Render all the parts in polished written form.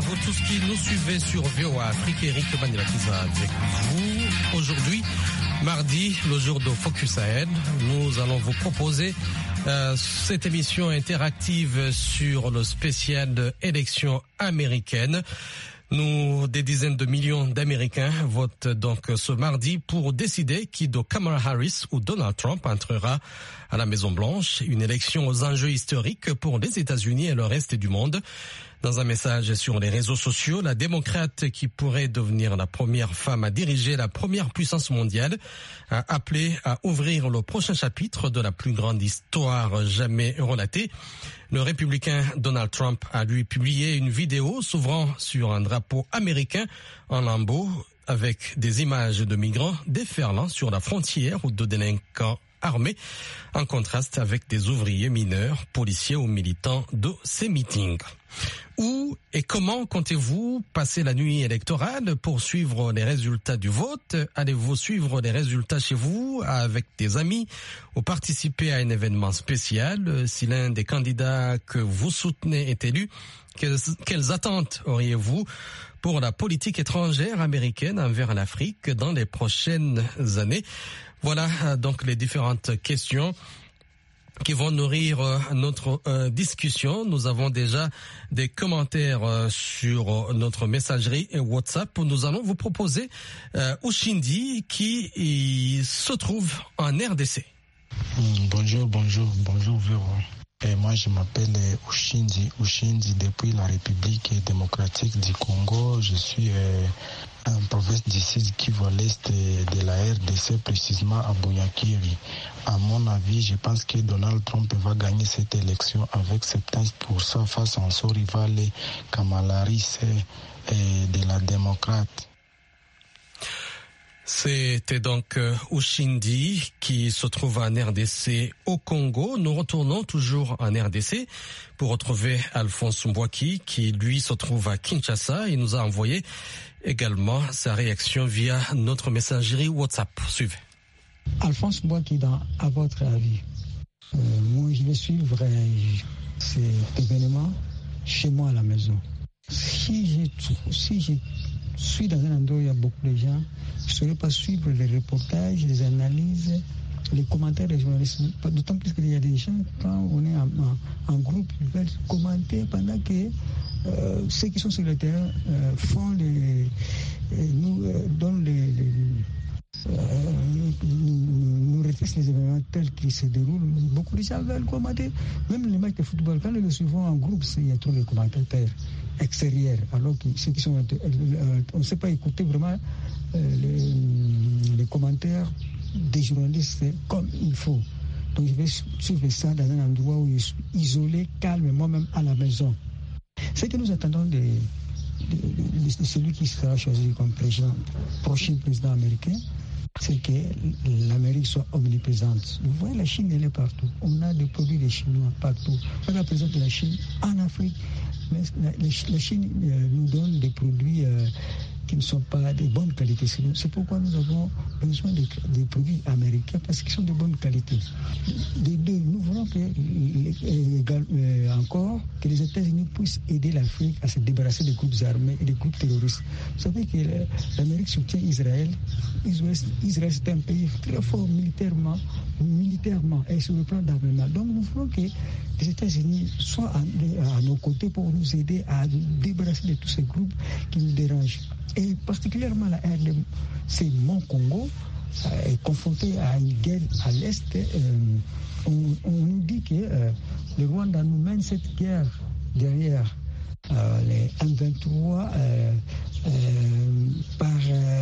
vous tous qui nous suivez sur VOA Afrique. Eric Manilakiza avec vous. Aujourd'hui, mardi, le jour de Focus Ahead, nous allons vous proposer cette émission interactive sur le spécial de élections américaines. Des dizaines de millions d'Américains votent donc ce mardi pour décider qui de Kamala Harris ou Donald Trump entrera à la Maison-Blanche. Une élection aux enjeux historiques pour les États-Unis et le reste du monde. Dans un message sur les réseaux sociaux, la démocrate qui pourrait devenir la première femme à diriger la première puissance mondiale a appelé à ouvrir le prochain chapitre de la plus grande histoire jamais relatée. Le républicain Donald Trump a lui publié une vidéo s'ouvrant sur un drapeau américain en lambeaux avec des images de migrants déferlant sur la frontière ou de délinquants armés, en contraste avec des ouvriers mineurs, policiers ou militants de ces meetings. Où et comment comptez-vous passer la nuit électorale pour suivre les résultats du vote? Allez-vous suivre les résultats chez vous avec des amis ou participer à un événement spécial? Si l'un des candidats que vous soutenez est élu, quelles attentes auriez-vous pour la politique étrangère américaine envers l'Afrique dans les prochaines années? Voilà donc les différentes questions qui vont nourrir notre discussion. Nous avons déjà des commentaires sur notre messagerie WhatsApp. Nous allons vous proposer Ushindi qui se trouve en RDC. Bonjour Véro. Et moi je m'appelle Ushindi depuis la République démocratique du Congo. Je suis en province du Sud Kivu à l'est de la RDC, précisément à Bounyakiri. À mon avis, je pense que Donald Trump va gagner cette élection avec 70% face à son rival Kamala Harris de la démocrate. C'était donc Ushindi qui se trouve en RDC au Congo. Nous retournons toujours en RDC pour retrouver Alphonse Mbouaki qui lui se trouve à Kinshasa. Il nous a envoyé également sa réaction via notre messagerie WhatsApp. Suivez. Alphonse Mbouaki, à votre avis, moi je vais suivre cet événement chez moi à la maison. Si je suis dans un endroit où il y a beaucoup de gens, je ne saurais pas suivre les reportages, les analyses, les commentaires des journalistes. D'autant plus qu'il y a des gens, quand on est en groupe, ils veulent commenter pendant que ceux qui sont sur le terrain nous réfléchissent les événements tels qu'ils se déroulent. Beaucoup de gens veulent commenter. Même les matchs de football, quand nous le suivons en groupe, il y a trop de commentateurs extérieurs. Alors que ceux qui sont... on ne sait pas écouter vraiment les commentaires des journalistes comme il faut. Donc je vais suivre ça dans un endroit où je suis isolé, calme, moi-même à la maison. Ce que nous attendons de celui qui sera choisi comme prochain président américain, c'est que l'Amérique soit omniprésente. Vous voyez, la Chine, elle est partout. On a des produits des Chinois partout. On a présent de la Chine en Afrique. Mais la Chine nous donne des produits qui ne sont pas de bonne qualité. C'est pourquoi nous avons besoin des produits américains parce qu'ils sont de bonne qualité. De deux, nous voulons encore que les États-Unis puissent aider l'Afrique à se débarrasser des groupes armés et des groupes terroristes. Vous savez que l'Amérique soutient Israël. Israël, c'est un pays très fort militairement et sur le plan d'armement. Donc nous voulons que les États-Unis soient à nos côtés pour nous aider à nous débarrasser de tous ces groupes qui nous dérangent. Et particulièrement la RDC, mon Congo, est confronté à une guerre à l'Est. On nous dit que le Rwanda nous mène cette guerre derrière les M23 par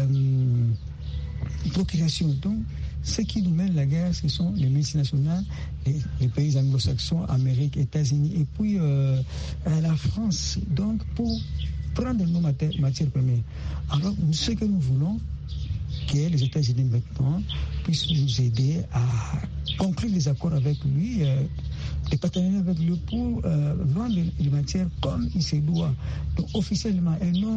procuration. Donc, ce qui nous mène la guerre, ce sont les multinationales, les pays anglo-saxons, Amérique, États-Unis, et puis la France. Donc, pour prendre nos matières premières. Alors, ce que nous voulons, que les États-Unis maintenant puissent nous aider à conclure des accords avec lui, des partenariats avec lui pour vendre les matières comme il se doit. Donc, officiellement, et non